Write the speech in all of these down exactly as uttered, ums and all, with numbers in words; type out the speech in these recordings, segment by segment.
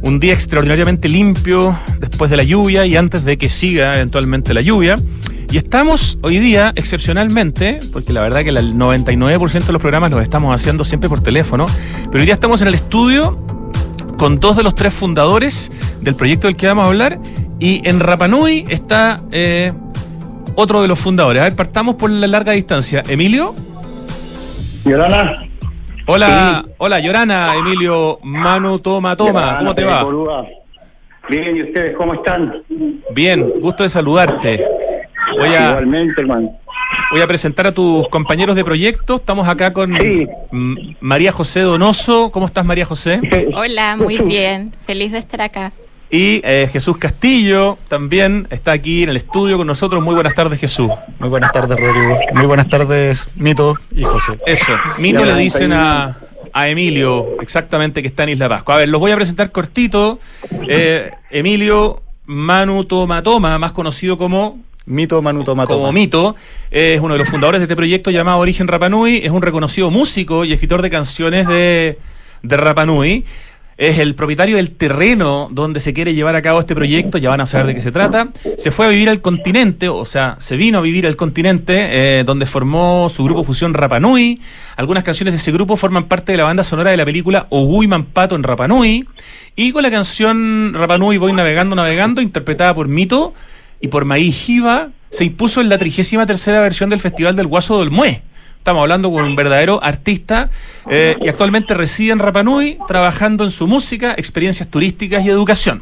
un día extraordinariamente limpio después de la lluvia y antes de que siga eventualmente la lluvia. Y estamos hoy día, excepcionalmente, porque la verdad que el noventa y nueve por ciento de los programas los estamos haciendo siempre por teléfono, pero hoy día estamos en el estudio con dos de los tres fundadores del proyecto del que vamos a hablar, y en Rapa Nui está eh, otro de los fundadores. A ver, partamos por la larga distancia. ¿Emilio? Yorana. Hola, Sí. hola, Yorana, Emilio, Manu, toma, toma, Yorana, ¿cómo te va? Coruda. Bien, ¿y ustedes cómo están? Bien, gusto de saludarte. Voy a, Igualmente, hermano. voy a presentar a tus compañeros de proyecto. Estamos acá con Sí. M- María José Donoso. ¿Cómo estás, María José? Hola, muy bien. Feliz de estar acá. Y eh, Jesús Castillo también está aquí en el estudio con nosotros. Muy buenas tardes, Jesús. Muy buenas tardes, Rodrigo. Muy buenas tardes, Mito y José. Eso, Mito Ya, le ya, dicen ya. a, a Emilio, exactamente, que está en Isla Pascua. A ver, los voy a presentar cortito. Eh, Emilio Manu Toma Toma, más conocido como... Mito, Manu, toma, como toma. Mito, es uno de los fundadores de este proyecto llamado Origen Rapa Nui, es un reconocido músico y escritor de canciones de, de Rapa Nui, es el propietario del terreno donde se quiere llevar a cabo este proyecto, ya van a saber de qué se trata. Se fue a vivir al continente, o sea, se vino a vivir al continente, eh, donde formó su grupo Fusión Rapa Nui. Algunas canciones de ese grupo forman parte de la banda sonora de la película Ogui Mampato en Rapa Nui, y con la canción Rapa Nui Voy Navegando, Navegando, interpretada por Mito y por Maí Jiva, se impuso en la trigésima tercera versión del Festival del Guaso del Mue. Estamos hablando con un verdadero artista eh, y actualmente reside en Rapa Nui, trabajando en su música, experiencias turísticas y educación.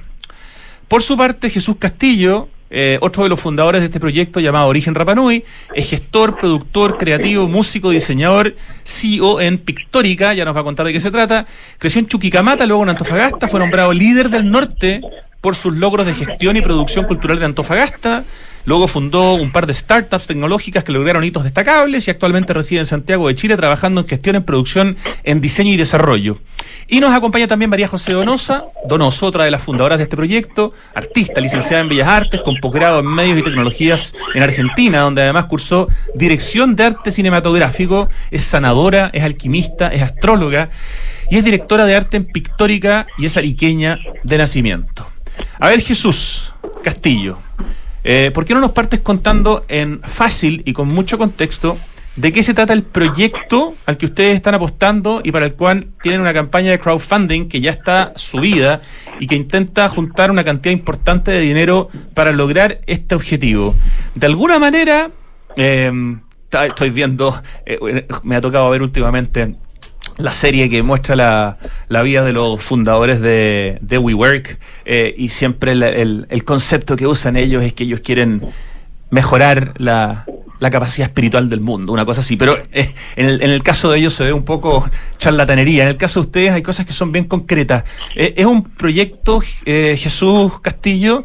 Por su parte, Jesús Castillo, eh, otro de los fundadores de este proyecto llamado Origen Rapa Nui, es gestor, productor, creativo, músico, diseñador, C E O en Pictórica, ya nos va a contar de qué se trata. Creció en Chuquicamata, luego en Antofagasta, fue nombrado líder del norte por sus logros de gestión y producción cultural de Antofagasta. Luego fundó un par de startups tecnológicas que lograron hitos destacables y actualmente reside en Santiago de Chile trabajando en gestión, en producción, en diseño y desarrollo. Y nos acompaña también María José Donosa, Donoso, otra de las fundadoras de este proyecto, artista, licenciada en Bellas Artes, con posgrado en Medios y Tecnologías en Argentina, donde además cursó Dirección de Arte Cinematográfico, es sanadora, es alquimista, es astróloga y es directora de arte en Pictórica y es ariqueña de nacimiento. A ver, Jesús Castillo, eh, ¿por qué no nos partes contando en fácil y con mucho contexto de qué se trata el proyecto al que ustedes están apostando y para el cual tienen una campaña de crowdfunding que ya está subida y que intenta juntar una cantidad importante de dinero para lograr este objetivo? De alguna manera, eh, estoy viendo, eh, me ha tocado ver últimamente la serie que muestra la, la vida de los fundadores de, de WeWork, eh, y siempre el, el, el concepto que usan ellos es que ellos quieren mejorar la, la capacidad espiritual del mundo, una cosa así, pero eh, en, el, en el caso de ellos se ve un poco charlatanería. En el caso de ustedes hay cosas que son bien concretas. Eh, es un proyecto, eh, Jesús Castillo,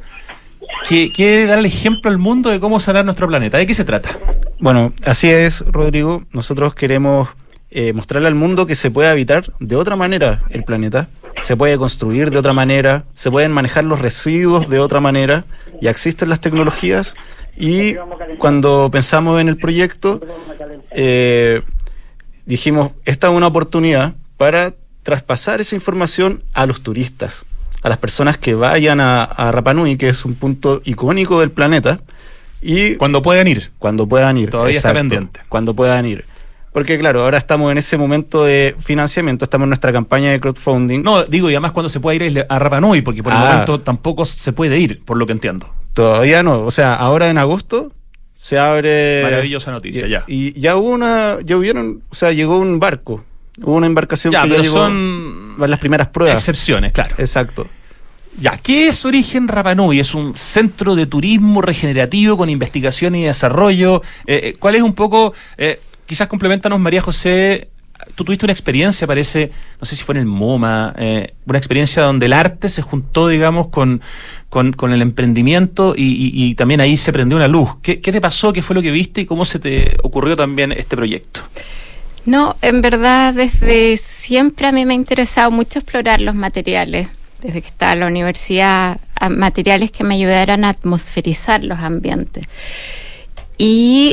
que quiere darle ejemplo al mundo de cómo sanar nuestro planeta. ¿De qué se trata? Bueno, así es, Rodrigo. Nosotros queremos eh, mostrarle al mundo que se puede habitar de otra manera el planeta, se puede construir de otra manera, se pueden manejar los residuos de otra manera, ya existen las tecnologías. Y cuando pensamos en el proyecto, eh, dijimos, esta es una oportunidad para traspasar esa información a los turistas, a las personas que vayan a, a Rapa Nui, que es un punto icónico del planeta, y Cuando puedan ir. cuando puedan ir. Todavía está exacto, pendiente. Cuando puedan ir. Porque claro, ahora estamos en ese momento de financiamiento, estamos en nuestra campaña de crowdfunding. No, digo, y además cuando se puede ir a Rapa Nui, porque por el Ah. momento tampoco se puede ir, por lo que entiendo. Todavía no, o sea, ahora en agosto se abre... Maravillosa noticia, y, ya. Y ya hubo una, ya hubieron, o sea, llegó un barco, hubo una embarcación Ya, que pero ya llegó son a las primeras pruebas. excepciones, claro. Exacto. Ya, ¿qué es Origen Rapa Nui? Es un centro de turismo regenerativo con investigación y desarrollo. Eh, eh, ¿Cuál es un poco, eh, quizás compleméntanos, María José, tú tuviste una experiencia, parece, no sé si fue en el MoMA, eh, una experiencia donde el arte se juntó, digamos, con, con, con el emprendimiento y, y, y también ahí se prendió una luz. ¿Qué, ¿Qué te pasó? ¿Qué fue lo que viste? ¿Y cómo se te ocurrió también este proyecto? No, en verdad desde siempre a mí me ha interesado mucho explorar los materiales. Desde que estaba en la universidad, a materiales que me ayudaran a atmosferizar los ambientes. Y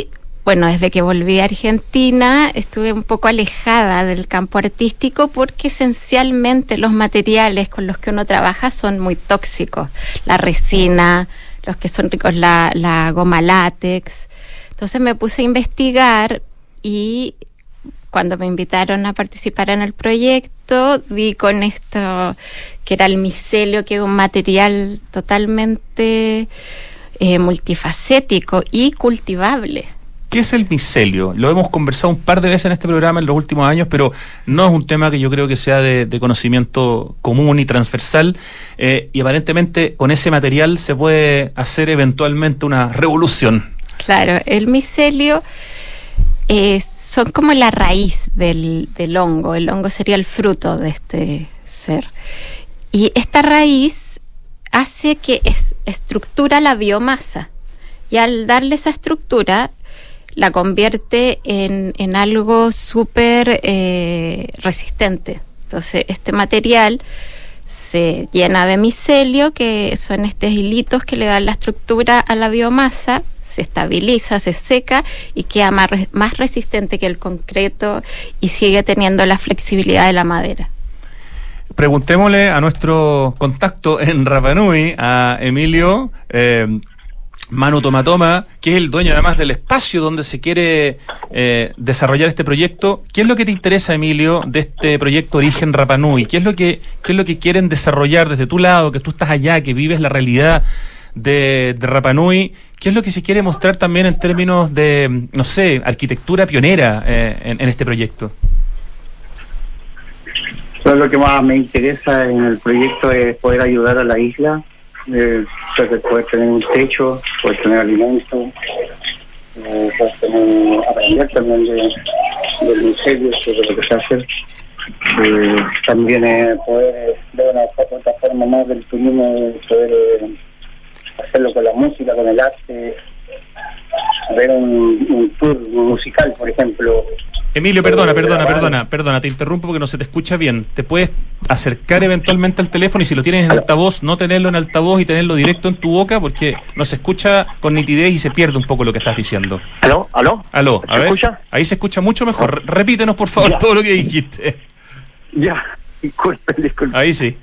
bueno, desde que volví a Argentina estuve un poco alejada del campo artístico porque esencialmente los materiales con los que uno trabaja son muy tóxicos. La resina, los que son ricos, la, la goma látex. Entonces me puse a investigar y cuando me invitaron a participar en el proyecto, vi con esto que era el micelio, que es un material totalmente eh, multifacético y cultivable. ¿Qué es el micelio? Lo hemos conversado un par de veces en este programa en los últimos años, pero no es un tema que yo creo que sea de, de conocimiento común y transversal, eh, y aparentemente con ese material se puede hacer eventualmente una revolución. Claro, el micelio es son como la raíz del, del hongo. El hongo sería el fruto de este ser. Y esta raíz hace que es, estructura la biomasa. Y al darle esa estructura, la convierte en, en algo súper eh, resistente. Entonces, este material se llena de micelio, que son estos hilitos que le dan la estructura a la biomasa, se estabiliza, se seca y queda más, más resistente que el concreto y sigue teniendo la flexibilidad de la madera. Preguntémosle a nuestro contacto en Rapa Nui, a Emilio eh, Manu Tomatoma, que es el dueño además del espacio donde se quiere eh, desarrollar este proyecto. ¿Qué es lo que te interesa, Emilio, de este proyecto Origen Rapa Nui? ¿Qué es lo que, qué es lo que quieren desarrollar desde tu lado, que tú estás allá, que vives la realidad de, de Rapa Nui? ¿Qué es lo que se quiere mostrar también en términos de, no sé, arquitectura pionera eh, en, en este proyecto? Eso lo que más me interesa en el proyecto es poder ayudar a la isla, eh, poder tener un techo, poder tener alimento, eh, poder tener, aprender también de, del micelio, de lo que se hace. Eh, también eh, poder ver una otra forma más del turismo, poder eh, hacerlo con la música, con el arte, ver un, un tour musical, por ejemplo. Emilio, perdona, perdona, perdona, perdona, te interrumpo porque no se te escucha bien. ¿Te puedes acercar eventualmente al teléfono y si lo tienes en altavoz, no tenerlo en altavoz y tenerlo directo en tu boca porque no se escucha con nitidez y se pierde un poco lo que estás diciendo? ¿Aló? ¿Aló? Aló, a ¿Se ver, escucha? Ahí se escucha mucho mejor. Repítenos, por favor, Ya. todo lo que dijiste. Ya, disculpen, disculpen. Ahí sí.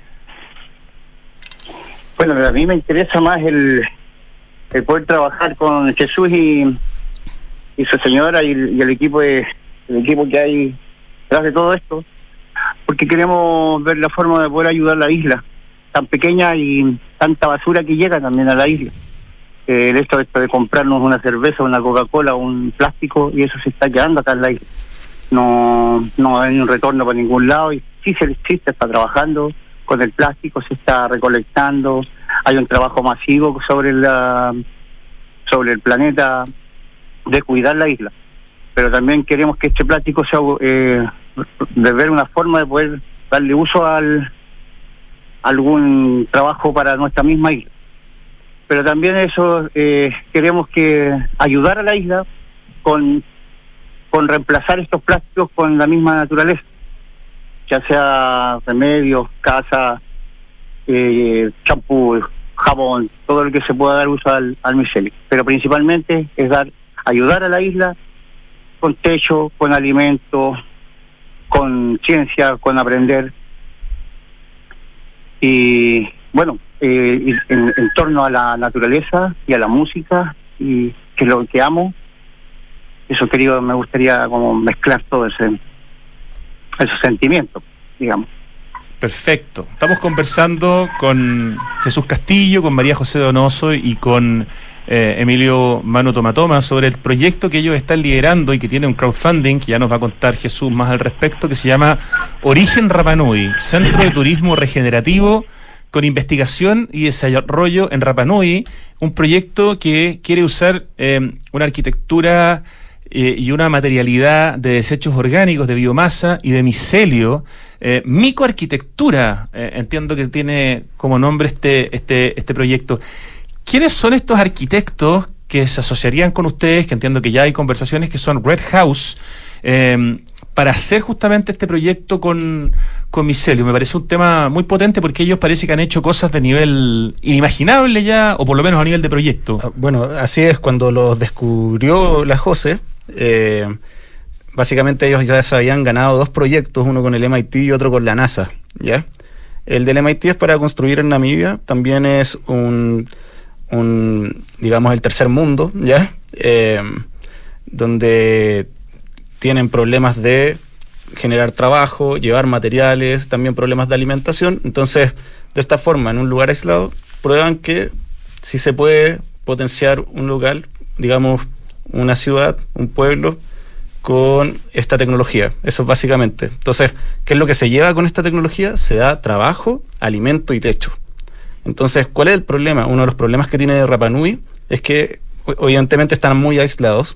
Bueno, a mí me interesa más el, el poder trabajar con Jesús y, y su señora y, y el equipo de, el equipo que hay detrás de todo esto, porque queremos ver la forma de poder ayudar a la isla, tan pequeña y tanta basura que llega también a la isla. Eh, el hecho de, de comprarnos una cerveza, una Coca-Cola, un plástico, y eso se está quedando acá en la isla. No, no hay un retorno para ningún lado, y sí se existe, está trabajando con el plástico, se está recolectando, hay un trabajo masivo sobre la sobre el planeta de cuidar la isla, pero también queremos que este plástico sea eh, de ver una forma de poder darle uso al algún trabajo para nuestra misma isla, pero también eso eh, queremos que ayudar a la isla con con reemplazar estos plásticos con la misma naturaleza, ya sea remedios, casa, eh, champú, jabón, todo lo que se pueda dar uso al, al micelio. Pero principalmente es dar, ayudar a la isla con techo, con alimento, con ciencia, con aprender. Y bueno, eh, en, en torno a la naturaleza y a la música, y que es lo que amo, eso querido, me gustaría como mezclar todo ese esos sentimientos, digamos. Perfecto. Estamos conversando con Jesús Castillo, con María José Donoso y con eh, Emilio Manu Tomatoma sobre el proyecto que ellos están liderando y que tiene un crowdfunding, que ya nos va a contar Jesús más al respecto, que se llama Origen Rapa Nui, Centro de Turismo Regenerativo con investigación y desarrollo en Rapa Nui, un proyecto que quiere usar eh, una arquitectura Eh, y una materialidad de desechos orgánicos, de biomasa y de micelio, eh, micoarquitectura, eh, entiendo que tiene como nombre este, este, este proyecto. ¿Quiénes son estos arquitectos que se asociarían con ustedes, que entiendo que ya hay conversaciones, que son Red House, eh, para hacer justamente este proyecto con, con micelio? Me parece un tema muy potente porque ellos parece que han hecho cosas de nivel inimaginable ya, o por lo menos a nivel de proyecto. Bueno, así es, cuando los descubrió la José, Eh, básicamente ellos ya se habían ganado dos proyectos, uno con el M I T y otro con la NASA, ¿ya? El del M I T es para construir en Namibia, también es un, un digamos, el tercer mundo, ¿ya? Eh, donde tienen problemas de generar trabajo, llevar materiales, también problemas de alimentación. Entonces, de esta forma, en un lugar aislado, prueban que sí se puede potenciar un lugar, digamos, una ciudad, un pueblo, con esta tecnología. Eso es básicamente. Entonces, ¿qué es lo que se lleva con esta tecnología? Se da trabajo, alimento y techo. Entonces, ¿cuál es el problema? Uno de los problemas que tiene Rapa Nui es que evidentemente están muy aislados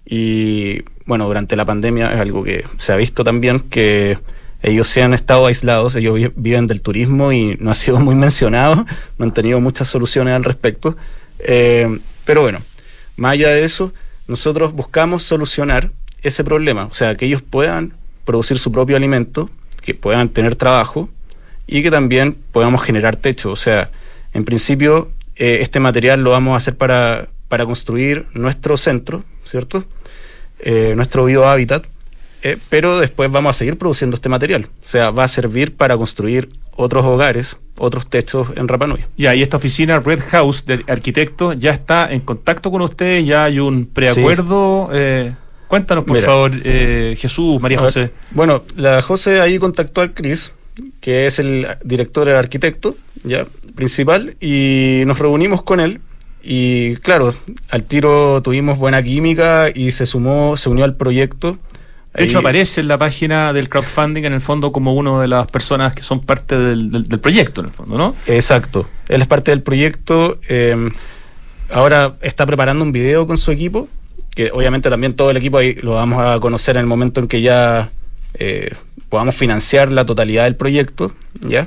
y, bueno, durante la pandemia es algo que se ha visto también, que ellos se han estado aislados, ellos vi- viven del turismo y no ha sido muy mencionado, no han tenido muchas soluciones al respecto. Eh, pero bueno, más allá de eso, nosotros buscamos solucionar ese problema, o sea, que ellos puedan producir su propio alimento, que puedan tener trabajo y que también podamos generar techo. O sea, en principio, eh, este material lo vamos a hacer para, para construir nuestro centro, ¿cierto? Eh, nuestro biohábitat, eh, pero después vamos a seguir produciendo este material. O sea, va a servir para construir otros hogares, otros techos en Rapa Nui. Ya, y esta oficina Red House de arquitectos ya está en contacto con ustedes, ya hay un preacuerdo. Sí. Eh, cuéntanos, por Mira, favor, eh, Jesús, María José. Ver, bueno, la José ahí contactó al Cris, que es el director, el arquitecto ya principal, y nos reunimos con él. Y claro, al tiro tuvimos buena química y se sumó, se unió al proyecto. De hecho, aparece en la página del crowdfunding, en el fondo, como una de las personas que son parte del, del, del proyecto, en el fondo, ¿no? Exacto. Él es parte del proyecto. Eh, ahora está preparando un video con su equipo, que obviamente también todo el equipo ahí lo vamos a conocer en el momento en que ya eh, podamos financiar la totalidad del proyecto, ¿ya?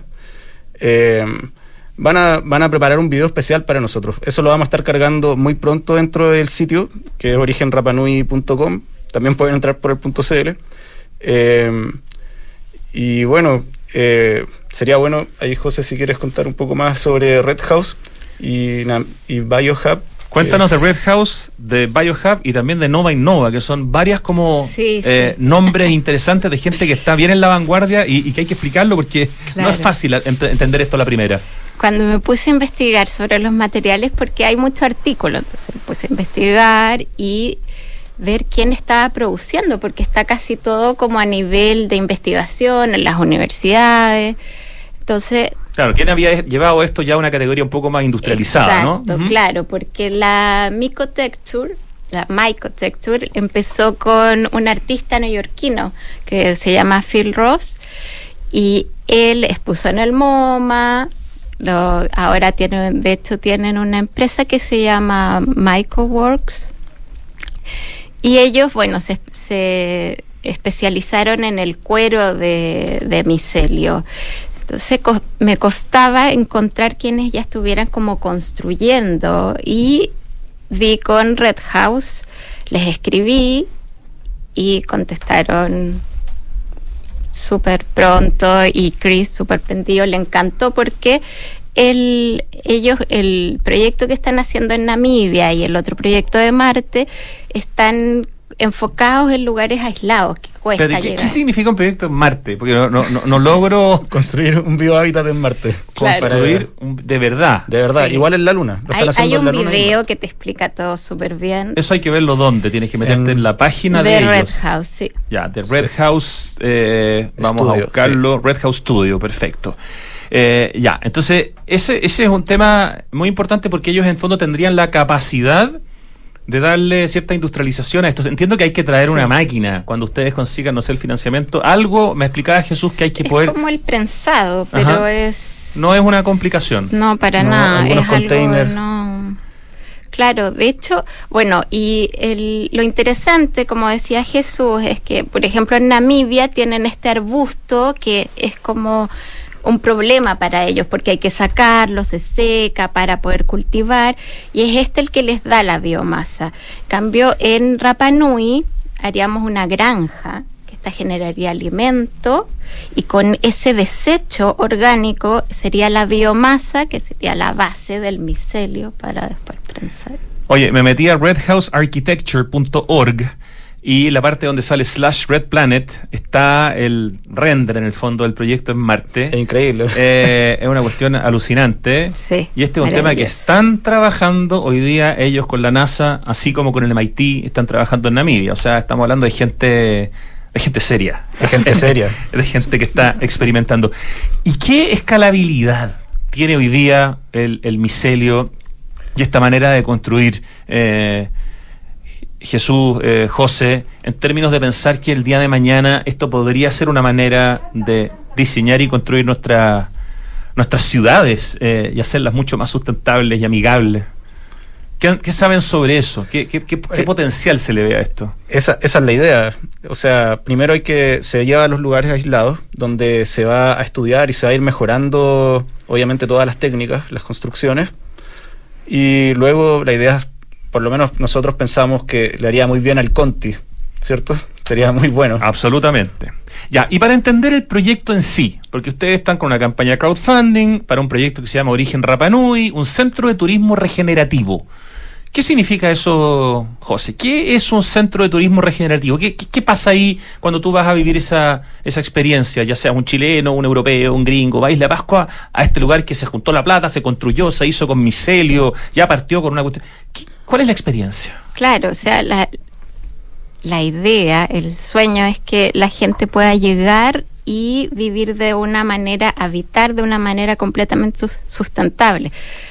Eh, van a, van a preparar un video especial para nosotros. Eso lo vamos a estar cargando muy pronto dentro del sitio, que es origen rapanui punto com. También pueden entrar por el .cl. Eh, y bueno, eh, sería bueno, ahí José, si quieres contar un poco más sobre Red House y, y BioHub. Cuéntanos eh, de Red House, de BioHub y también de Nova Innova, que son varias como sí, eh, sí. nombres interesantes de gente que está bien en la vanguardia y, y que hay que explicarlo porque claro, no es fácil ent- entender esto a la primera. Cuando me puse a investigar sobre los materiales, porque hay mucho artículo, entonces me puse a investigar y ver quién estaba produciendo, porque está casi todo como a nivel de investigación en las universidades. Entonces, claro, ¿quién había llevado esto ya a una categoría un poco más industrializada, exacto, ¿no? Uh-huh. Claro, porque la Mycotecture, la Mycotecture empezó con un artista neoyorquino que se llama Phil Ross y él expuso en el MoMA. Lo, ahora tienen, de hecho tienen una empresa que se llama MycoWorks. Y ellos, bueno, se, se especializaron en el cuero de, de micelio. Entonces co- me costaba encontrar quienes ya estuvieran como construyendo. Y vi con Red House, les escribí y contestaron súper pronto. Y Chris, súper prendido, le encantó porque El, ellos, el proyecto que están haciendo en Namibia y el otro proyecto de Marte están enfocados en lugares aislados que cuesta Pero, ¿qué, llegar. ¿Qué significa un proyecto en Marte? Porque no, no, no, no logro construir un biohábitat en Marte. Claro. Construir un, de verdad. De verdad, sí. Igual en la Luna. Lo Hay, están hay un en la Luna video que te explica todo súper bien. Eso hay que verlo dónde. Tienes que meterte en, en la página de, de ellos. Red House, sí. Ya, de Red Sí. House, eh, vamos Studio, a buscarlo. Sí. Red House Studio, perfecto. Eh, ya, entonces, ese, ese es un tema muy importante porque ellos en fondo tendrían la capacidad de darle cierta industrialización a esto. Entiendo que hay que traer sí. una máquina cuando ustedes consigan, no sé, el financiamiento. Algo, me explicaba Jesús, que hay que es poder... Es como el prensado, pero Ajá. es... No es una complicación. No, para no, nada. Es containers. algo, no... Claro, de hecho, bueno, y el, lo interesante, como decía Jesús, es que, por ejemplo, en Namibia tienen este arbusto que es como un problema para ellos, porque hay que sacarlo, se seca para poder cultivar, y es este el que les da la biomasa. En cambio, en Rapa Nui haríamos una granja, que esta generaría alimento, y con ese desecho orgánico sería la biomasa, que sería la base del micelio para después prensar. Oye, me metí a red house architecture punto org y la parte donde sale slash Red Planet está el render en el fondo del proyecto en Marte. Es increíble. Eh, es una cuestión alucinante. Sí, y este es un tema que están trabajando hoy día ellos con la NASA, así como con el M I T, están trabajando en Namibia. O sea, estamos hablando de gente, de gente seria. De gente seria. De gente que está experimentando. ¿Y qué escalabilidad tiene hoy día el, el micelio y esta manera de construir, eh, Jesús, eh, José, en términos de pensar que el día de mañana esto podría ser una manera de diseñar y construir nuestra, nuestras ciudades eh, y hacerlas mucho más sustentables y amigables? ¿Qué, qué saben sobre eso? ¿Qué, qué, qué, qué potencial se le ve a esto? Esa, esa es la idea. O sea, primero hay que se lleva a los lugares aislados donde se va a estudiar y se va a ir mejorando, obviamente, todas las técnicas, las construcciones. Y luego la idea, por lo menos nosotros pensamos que le haría muy bien al Conti, ¿cierto? Sería muy bueno. Absolutamente. Ya, y para entender el proyecto en sí, porque ustedes están con una campaña de crowdfunding para un proyecto que se llama Origen Rapa Nui, un centro de turismo regenerativo. ¿Qué significa eso, José? ¿Qué es un centro de turismo regenerativo? ¿Qué, qué, qué pasa ahí cuando tú vas a vivir esa, esa experiencia, ya sea un chileno, un europeo, un gringo? Va a Isla Pascua, a este lugar que se juntó la plata, se construyó, se hizo con micelio, ya partió con una cuestión. ¿Qué, ¿Cuál es la experiencia? Claro, o sea, la, la idea, el sueño es que la gente pueda llegar y vivir de una manera, habitar de una manera completamente sus, sustentable.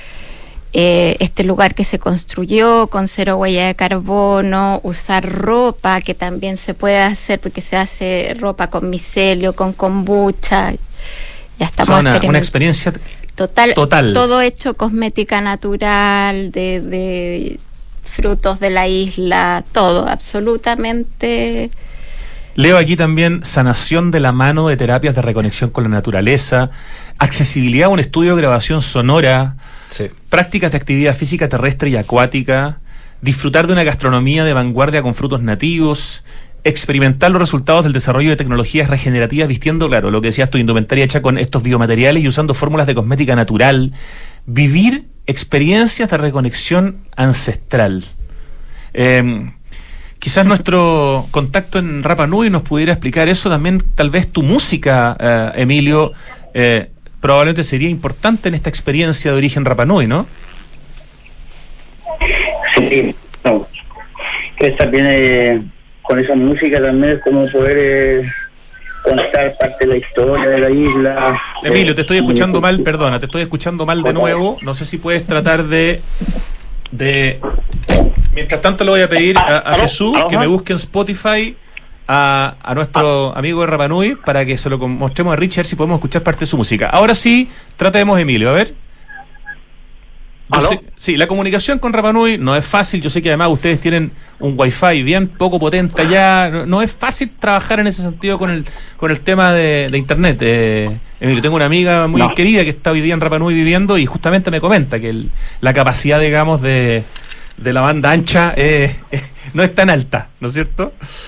Eh, este lugar que se construyó con cero huella de carbono, usar ropa que también se puede hacer porque se hace ropa con micelio, con kombucha. Ya estamos, o sea, una, una experiencia total, total, todo hecho cosmética natural, de, de frutos de la isla, todo, absolutamente. Leo aquí también sanación de la mano de terapias de reconexión con la naturaleza, accesibilidad a un estudio de grabación sonora, sí, prácticas de actividad física terrestre y acuática, disfrutar de una gastronomía de vanguardia con frutos nativos, experimentar los resultados del desarrollo de tecnologías regenerativas vistiendo, claro, lo que decías tu indumentaria hecha con estos biomateriales y usando fórmulas de cosmética natural, vivir experiencias de reconexión ancestral. Eh, Quizás nuestro contacto en Rapa Nui nos pudiera explicar eso. También tal vez tu música, eh, Emilio, eh, probablemente sería importante en esta experiencia de Origen Rapa Nui, ¿no? Sí, no. Esta viene con esa música también, es como poder eh, contar parte de la historia de la isla. Emilio, te estoy escuchando mal, perdona, te estoy escuchando mal de nuevo. No sé si puedes tratar de... de Mientras tanto le voy a pedir a, a Jesús que me busque en Spotify a, a nuestro amigo de Rapa Nui para que se lo mostremos a Richard si podemos escuchar parte de su música. Ahora sí, tratemos, Emilio, a ver. Yo sé, sí, la comunicación con Rapa Nui no es fácil. Yo sé que además ustedes tienen un wifi bien poco potente allá. No, no es fácil trabajar en ese sentido con el con el tema de, de internet. Eh, Emilio, tengo una amiga muy no. querida que está hoy día en Rapa Nui viviendo y justamente me comenta que el, la capacidad, digamos, de de la banda ancha eh, eh, no es tan alta, ¿no es cierto?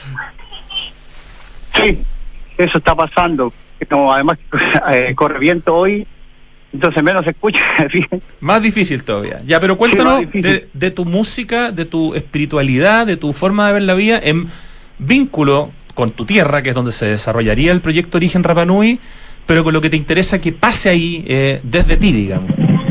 Sí, eso está pasando. Como además eh, corre viento hoy, entonces menos se escucha. Más difícil todavía. Ya, pero cuéntanos sí, de, de tu música, de tu espiritualidad, de tu forma de ver la vida en vínculo con tu tierra, que es donde se desarrollaría el proyecto Origen Rapa Nui, pero con lo que te interesa que pase ahí eh, desde ti, digamos.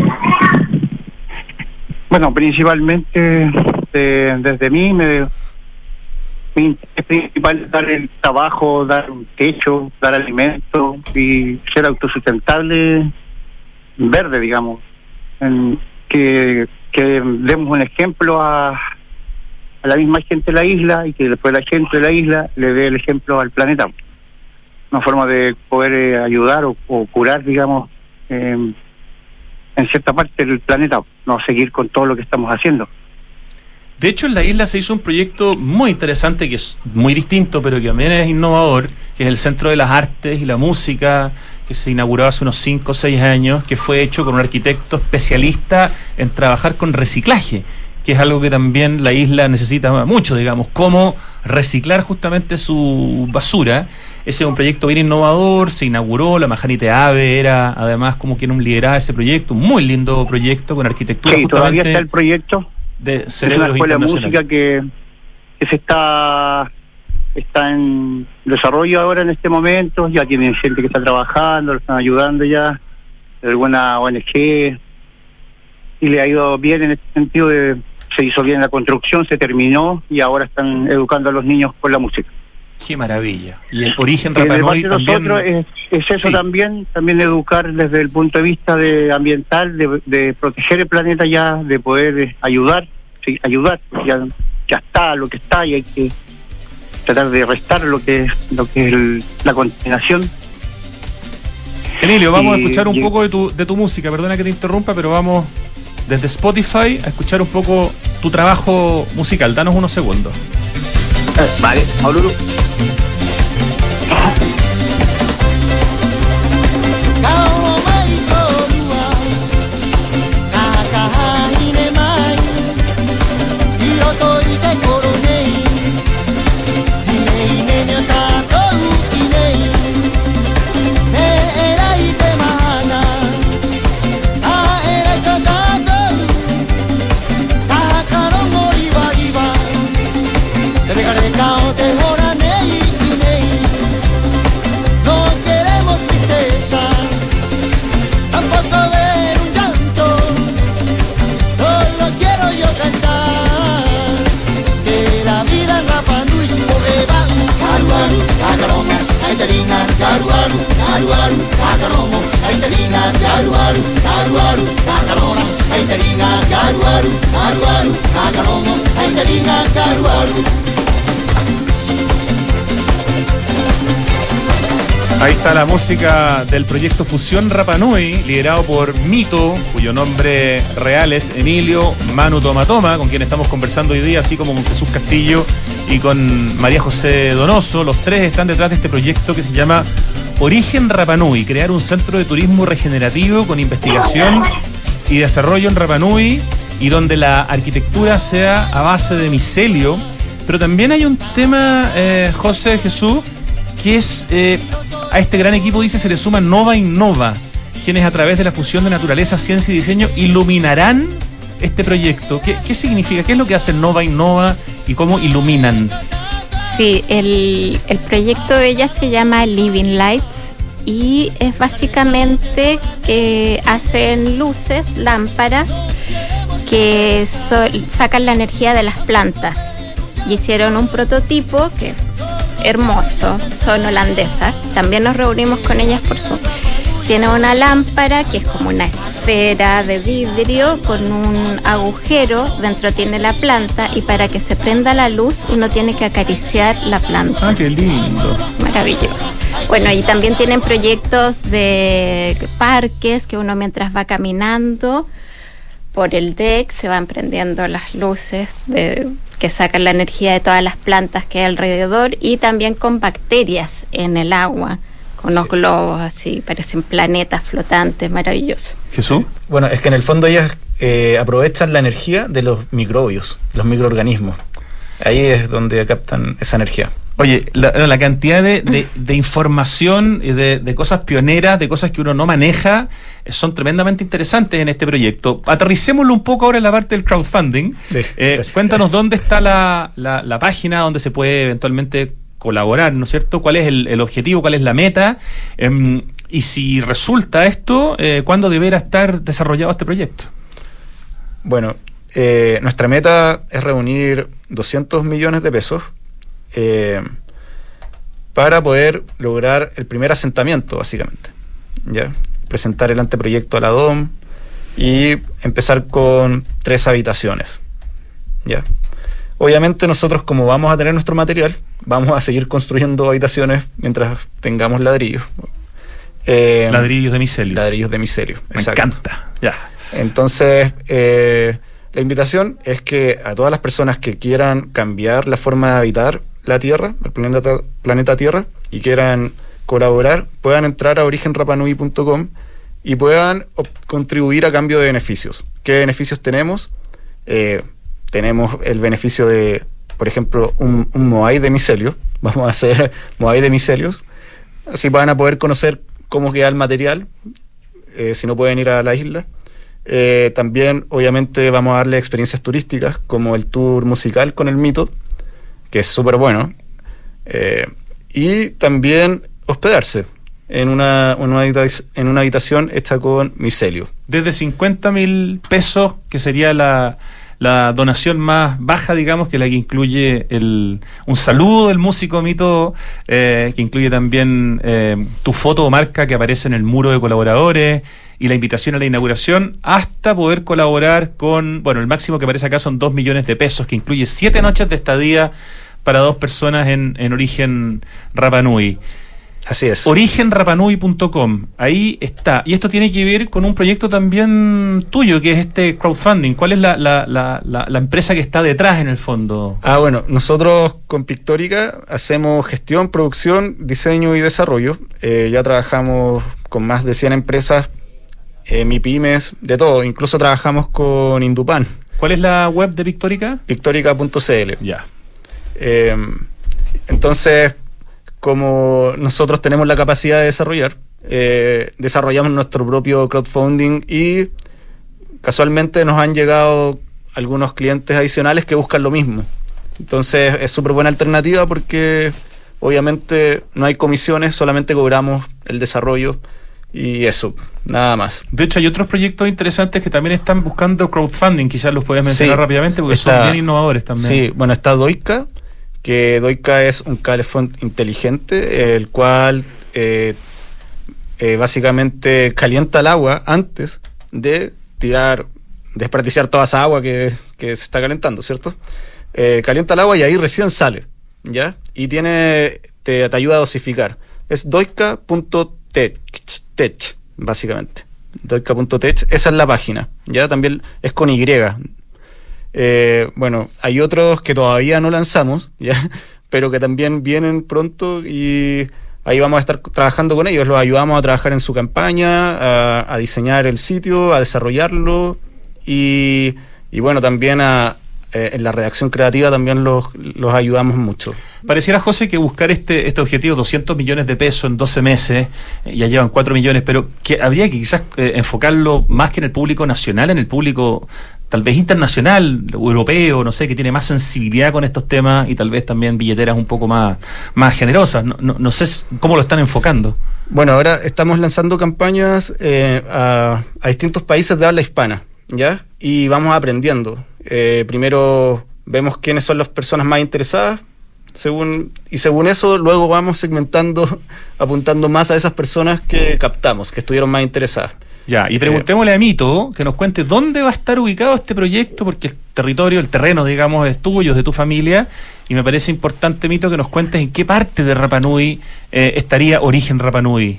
Bueno, principalmente de, desde mí, me, mi interés principal es dar el trabajo, dar un techo, dar alimento y ser autosustentable, verde, digamos. En, que, que demos un ejemplo a, a la misma gente de la isla y que después la gente de la isla le dé el ejemplo al planeta. Una forma de poder eh, ayudar o, o curar, digamos, eh, en cierta parte del planeta, no seguir con todo lo que estamos haciendo. De hecho, en la isla se hizo un proyecto muy interesante, que es muy distinto, pero que también es innovador, que es el Centro de las Artes y la Música, que se inauguró hace unos cinco o seis años, que fue hecho con un arquitecto especialista en trabajar con reciclaje, que es algo que también la isla necesita mucho, digamos, cómo reciclar justamente su basura. Ese es un proyecto bien innovador, se inauguró, la Majanite Ave era además como quien lideraba ese proyecto, un muy lindo proyecto con arquitectura. Sí, justamente todavía está el proyecto de cerebros internacionales. Es una escuela de música que, que se está está en desarrollo ahora en este momento, ya tienen gente que está trabajando, lo están ayudando ya, alguna O N G, y le ha ido bien en este sentido, de, se hizo bien la construcción, se terminó y ahora están educando a los niños con la música. Qué maravilla. Y el Origen Y de Rapa parte Nui de también... nosotros es, es eso Sí. también, también educar desde el punto de vista de ambiental, de, de proteger el planeta ya, de poder eh, ayudar, sí, ayudar, ya, ya está lo que está y hay que tratar de restar lo que es, lo que es el- la contaminación. Emilio, vamos a Y- escuchar un y- poco de tu, de tu música, perdona que te interrumpa, pero vamos desde Spotify a escuchar un poco tu trabajo musical. Danos unos segundos. Eh, vale, Maululu. No queremos tristeza, tampoco ver un llanto, solo quiero yo cantar que la vida en Rapa Nui porque va aru aru, acaromo, aiterina, aru aru, aru aru, acaromo, aiterina, aru aru, aru aru, acarona, aiterina, aru aru, aru aru, acaromo, aiterina, aru aru. Ahí está la música del proyecto Fusión Rapa Nui, liderado por Mito, cuyo nombre real es Emilio Manu Toma Toma, con quien estamos conversando hoy día, así como con Jesús Castillo y con María José Donoso. Los tres están detrás de este proyecto que se llama Origen Rapa Nui, crear un centro de turismo regenerativo con investigación y desarrollo en Rapa Nui, y donde la arquitectura sea a base de micelio. Pero también hay un tema, eh, José, Jesús, que es, eh, a este gran equipo, dice, se le suma Nova Innova, quienes a través de la fusión de naturaleza, ciencia y diseño iluminarán este proyecto. ¿Qué, qué significa? ¿Qué es lo que hace Nova Innova y cómo iluminan? Sí, el, el proyecto de ella se llama Living Lights y es básicamente que hacen luces, lámparas que so- sacan la energía de las plantas. Y hicieron un prototipo que es hermoso, son holandesas. También nos reunimos con ellas por Zoom. Tiene una lámpara que es como una esfera de vidrio con un agujero, dentro tiene la planta y para que se prenda la luz uno tiene que acariciar la planta. Ah, qué lindo. Maravilloso. Bueno, y también tienen proyectos de parques que uno mientras va caminando por el deck se van prendiendo las luces de, que sacan la energía de todas las plantas que hay alrededor, y también con bacterias en el agua, con unos Sí. globos así, parecen planetas flotantes, maravilloso. Jesús. Bueno, es que en el fondo ellas eh, aprovechan la energía de los microbios, los microorganismos. Ahí es donde captan esa energía. Oye, la, la cantidad de, de, de información y de, de cosas pioneras, de cosas que uno no maneja, eh, son tremendamente interesantes en este proyecto. Aterricémoslo un poco ahora en la parte del crowdfunding. Sí, Eh, gracias. cuéntanos dónde está la, la, la página donde se puede eventualmente colaborar, ¿no es cierto? ¿Cuál es el, el objetivo? ¿Cuál es la meta? Em, y si resulta esto, eh, ¿cuándo deberá estar desarrollado este proyecto? Bueno, eh, nuestra meta es reunir doscientos millones de pesos eh, para poder lograr el primer asentamiento, básicamente. ¿Ya? Presentar el anteproyecto a la D O M y empezar con tres habitaciones. ¿Ya? Obviamente nosotros, como vamos a tener nuestro material, vamos a seguir construyendo habitaciones mientras tengamos ladrillos. Eh, Ladrillos de micelio. ladrillos de micelio. Me exacto. encanta. Ya. Entonces, eh, la invitación es que a todas las personas que quieran cambiar la forma de habitar la Tierra, el planeta, planeta Tierra, y quieran colaborar, puedan entrar a origen rapa nui punto com y puedan op- contribuir a cambio de beneficios. ¿Qué beneficios tenemos? Eh, tenemos el beneficio de, por ejemplo, un, un Moai de micelio. Vamos a hacer Moai de micelios. Así van a poder conocer cómo queda el material, eh, si no pueden ir a la isla. Eh, también, obviamente, vamos a darle experiencias turísticas, como el tour musical con el Mito, que es súper bueno. Eh, y también hospedarse en una, una habitac- en una habitación hecha con micelio. Desde cincuenta mil pesos, que sería la, la donación más baja, digamos, que la que incluye el, un saludo del músico Mito, eh, que incluye también eh, tu foto o marca que aparece en el muro de colaboradores y la invitación a la inauguración, hasta poder colaborar con, bueno, el máximo que aparece acá son dos millones de pesos, que incluye siete noches de estadía para dos personas en, en Origen Rapa Nui. Así es. origen rapa nui punto com, ahí está. Y esto tiene que ver con un proyecto también tuyo, que es este crowdfunding. ¿Cuál es la, la, la, la, la empresa que está detrás en el fondo? Ah, bueno, nosotros con Pictórica hacemos gestión, producción, diseño y desarrollo. Eh, ya trabajamos con más de cien empresas, eh, MIPYMES, de todo. Incluso trabajamos con Indupan. ¿Cuál es la web de Pictórica? Pictórica punto c l. Ya. Eh, entonces, como nosotros tenemos la capacidad de desarrollar, eh, desarrollamos nuestro propio crowdfunding y casualmente nos han llegado algunos clientes adicionales que buscan lo mismo. Entonces es súper buena alternativa porque obviamente no hay comisiones, solamente cobramos el desarrollo y eso, nada más. De hecho, hay otros proyectos interesantes que también están buscando crowdfunding, quizás los puedes mencionar Sí, rápidamente porque está, son bien innovadores también. Sí, bueno, está Doika, que Doika es un calefón inteligente, el cual eh, eh, básicamente calienta el agua antes de tirar, desperdiciar toda esa agua que, que se está calentando, ¿cierto? Eh, calienta el agua y ahí recién sale, ¿ya? Y tiene te, te ayuda a dosificar. Es doika punto tech, básicamente. doika punto tech, esa es la página, ¿ya? También es con Y. Eh, bueno, hay otros que todavía no lanzamos, ¿ya? Pero que también vienen pronto y ahí vamos a estar trabajando con ellos. Los ayudamos a trabajar en su campaña, a, a diseñar el sitio, a desarrollarlo y, y bueno, también a, eh, en la redacción creativa también los, los ayudamos mucho. Pareciera, José, que buscar este este objetivo, doscientos millones de pesos en doce meses, eh, ya llevan cuatro millones, pero que habría que quizás eh, enfocarlo más que en el público nacional, en el público tal vez internacional, europeo, no sé, que tiene más sensibilidad con estos temas y tal vez también billeteras un poco más, más generosas. No, no, no sé cómo lo están enfocando. Bueno, ahora estamos lanzando campañas eh, a, a distintos países de habla hispana, ¿ya? Y vamos aprendiendo. Eh, primero vemos quiénes son las personas más interesadas, según y según eso luego vamos segmentando, apuntando más a esas personas que captamos, que estuvieron más interesadas. Ya, y preguntémosle a Mito que nos cuente dónde va a estar ubicado este proyecto, porque el territorio, el terreno, digamos, es tuyo, es de tu familia, y me parece importante, Mito, que nos cuentes en qué parte de Rapa Nui eh, estaría Origen Rapa Nui.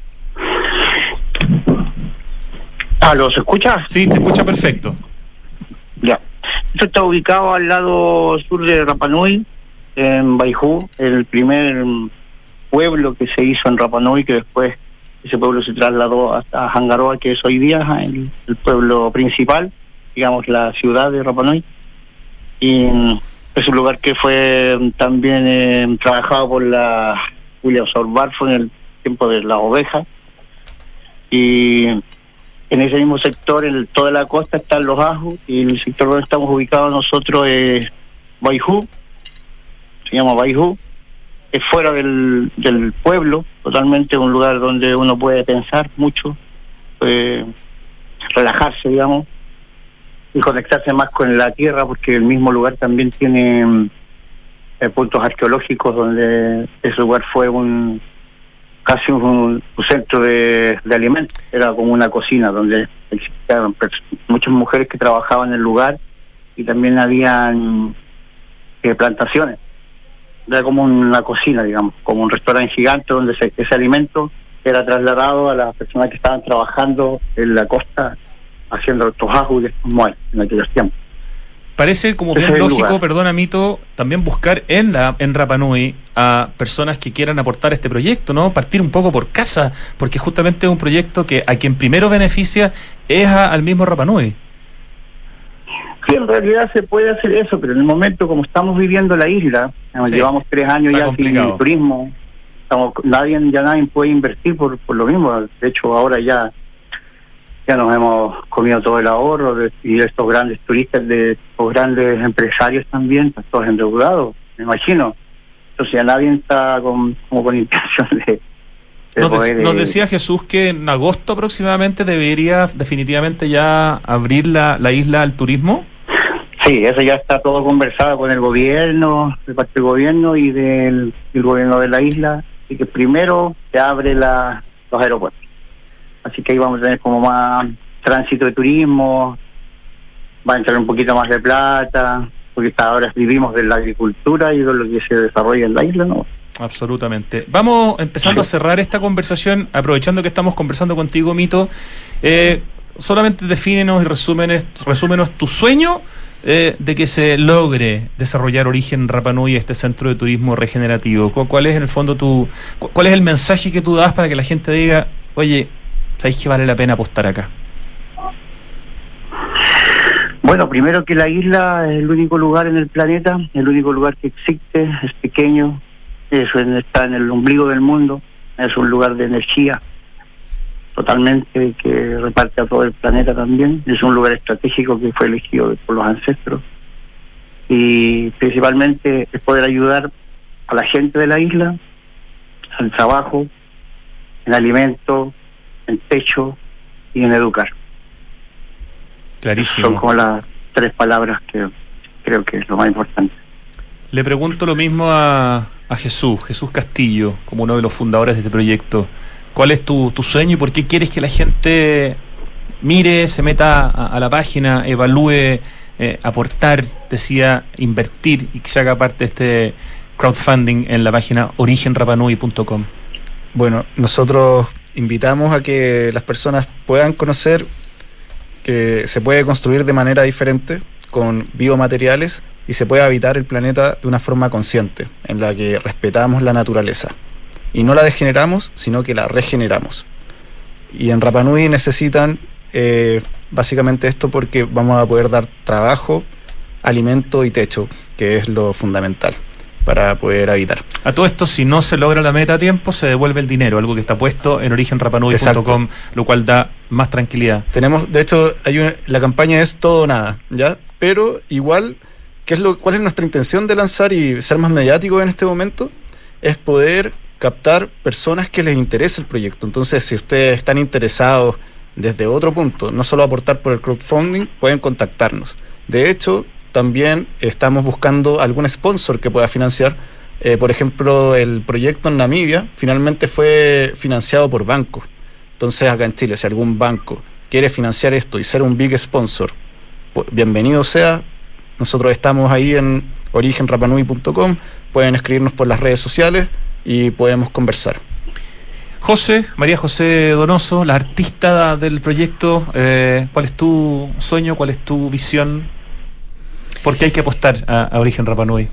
¿Aló, se escucha? Sí, te escucha perfecto. Ya. Esto está ubicado al lado sur de Rapa Nui, en Baijú, el primer pueblo que se hizo en Rapa Nui, que después ese pueblo se trasladó hasta Hangaroa, que es hoy día el, el pueblo principal, digamos la ciudad de Rapa Nui. Y es un lugar que fue también eh, trabajado por la William Sorbarfo en el tiempo de las ovejas. Y en ese mismo sector, en toda la costa, están los ajos, y el sector donde estamos ubicados nosotros es Baijú, se llama Baijú. Es fuera del, del pueblo, totalmente un lugar donde uno puede pensar mucho, eh, relajarse, digamos, y conectarse más con la tierra, porque el mismo lugar también tiene eh, puntos arqueológicos donde ese lugar fue un casi un, un centro de, de alimentos, era como una cocina donde existían muchas mujeres que trabajaban en el lugar y también habían eh, plantaciones. Era como una cocina, digamos, como un restaurante gigante donde se, ese alimento era trasladado a las personas que estaban trabajando en la costa haciendo estos ajos y estos muebles en aquellos tiempos. Parece como bien lógico, perdona Mito, también buscar en la en Rapa Nui a personas que quieran aportar este proyecto, ¿no? Partir un poco por casa, porque justamente es un proyecto que a quien primero beneficia es a, al mismo Rapa Nui. Sí, en realidad se puede hacer eso, pero en el momento como estamos viviendo la isla, sí, llevamos tres años ya sin el turismo, estamos, nadie ya nadie puede invertir por, por lo mismo. De hecho, ahora ya ya nos hemos comido todo el ahorro de, y estos grandes turistas, de estos grandes empresarios también, están todos endeudados, me imagino. Entonces ya nadie está con, como con intención de, de Nos, poder, de- nos eh, decía Jesús que en agosto aproximadamente debería definitivamente ya abrir la, la isla al turismo. Sí, eso ya está todo conversado con el gobierno, de parte del gobierno y del, del gobierno de la isla, y que primero se abre la, los aeropuertos. Así que ahí vamos a tener como más tránsito de turismo, va a entrar un poquito más de plata, porque hasta ahora vivimos de la agricultura y de lo que se desarrolla en la isla, ¿no? Absolutamente. Vamos empezando a cerrar esta conversación, aprovechando que estamos conversando contigo, Mito. Eh, solamente defínenos y resúmenes, resúmenos tu sueño eh, de que se logre desarrollar Origen Rapa Nui, este centro de turismo regenerativo. ¿Cu- ¿Cuál es en el fondo tu, cu- cuál es el mensaje que tú das para que la gente diga, oye, ¿sabéis que vale la pena apostar acá? Bueno, primero que la isla es el único lugar en el planeta, el único lugar que existe, es pequeño, eso en- está en el ombligo del mundo, es un lugar de energía totalmente que reparte a todo el planeta también, es un lugar estratégico que fue elegido por los ancestros y principalmente es poder ayudar a la gente de la isla, al trabajo, en alimento, en techo y en educar. Clarísimo. Son como las tres palabras que creo que es lo más importante. Le pregunto lo mismo a, a Jesús, Jesús Castillo, como uno de los fundadores de este proyecto. ¿Cuál es tu, tu sueño y por qué quieres que la gente mire, se meta a, a la página, evalúe, eh, aportar, decida, invertir y que se haga parte de este crowdfunding en la página origen rapa nui punto com? Bueno, nosotros invitamos a que las personas puedan conocer que se puede construir de manera diferente con biomateriales y se puede habitar el planeta de una forma consciente, en la que respetamos la naturaleza. Y no la degeneramos, sino que la regeneramos. Y en Rapa Nui necesitan eh, básicamente esto porque vamos a poder dar trabajo, alimento y techo, que es lo fundamental para poder habitar. A todo esto, si no se logra la meta a tiempo, se devuelve el dinero, algo que está puesto en origen rapa nui punto com, lo cual da más tranquilidad. Tenemos, de hecho, hay una, la campaña es todo o nada, ¿ya? Pero igual, ¿qué es lo, ¿cuál es nuestra intención de lanzar y ser más mediático en este momento? Es poder captar personas que les interese el proyecto. Entonces, si ustedes están interesados desde otro punto, no solo aportar por el crowdfunding, pueden contactarnos. De hecho, también estamos buscando algún sponsor que pueda financiar. Eh, por ejemplo, el proyecto en Namibia finalmente fue financiado por bancos. Entonces, acá en Chile, si algún banco quiere financiar esto y ser un big sponsor, pues, bienvenido sea. Nosotros estamos ahí en origen rapa nui punto com, pueden escribirnos por las redes sociales y podemos conversar. José, María José Donoso, la artista del proyecto, eh, ¿cuál es tu sueño, cuál es tu visión? ¿Por qué hay que apostar a, a Origen Rapa Nui?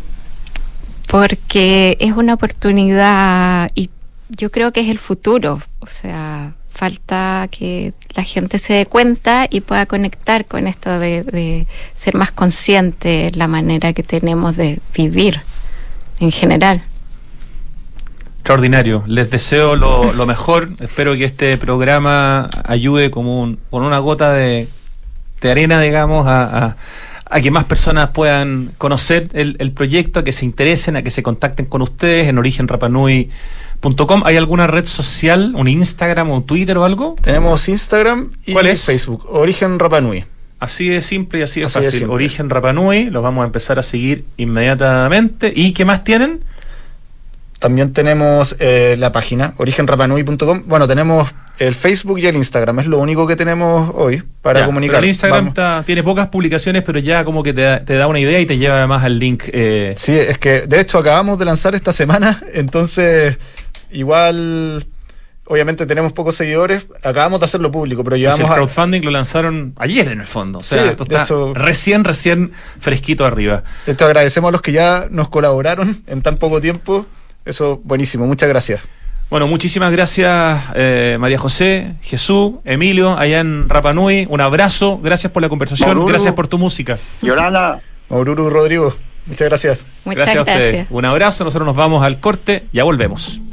Porque es una oportunidad y yo creo que es el futuro. O sea, falta que la gente se dé cuenta y pueda conectar con esto de, de ser más consciente en la manera que tenemos de vivir en general. Extraordinario, les deseo lo, lo mejor, espero que este programa ayude como un, con una gota de, de arena, digamos, a, a, a que más personas puedan conocer el, el proyecto, a que se interesen, a que se contacten con ustedes en origen rapa nui punto com. ¿Hay alguna red social, un Instagram o un Twitter o algo? Tenemos Instagram y ¿Cuál es? Facebook, Origen Rapa Nui. Así de simple y así de Así de fácil. simple. Origen Rapa Nui, los vamos a empezar a seguir inmediatamente. ¿Y qué más tienen? También tenemos eh, la página origen rapa nui punto com. Bueno, tenemos el Facebook y el Instagram, es lo único que tenemos hoy para Ya, comunicar. pero el Instagram Vamos. está- tiene pocas publicaciones, pero ya como que te da, te da una idea y te lleva además al link. Eh, Sí, es que de hecho acabamos de lanzar esta semana, entonces igual, obviamente tenemos pocos seguidores, acabamos de hacerlo público, pero si llevamos el a... crowdfunding lo lanzaron ayer en el fondo. O sea, Sí, esto de está hecho- recién, recién fresquito arriba. De hecho, agradecemos a los que ya nos colaboraron en tan poco tiempo. Eso, buenísimo, muchas gracias. Bueno, muchísimas gracias eh, María José, Jesús, Emilio, allá en Rapa Nui. Un abrazo, gracias por la conversación, Maururu. gracias por tu música. Yolanda. Maururu Rodrigo, muchas gracias. Muchas gracias a ustedes. gracias. Un abrazo, nosotros nos vamos al corte, ya volvemos.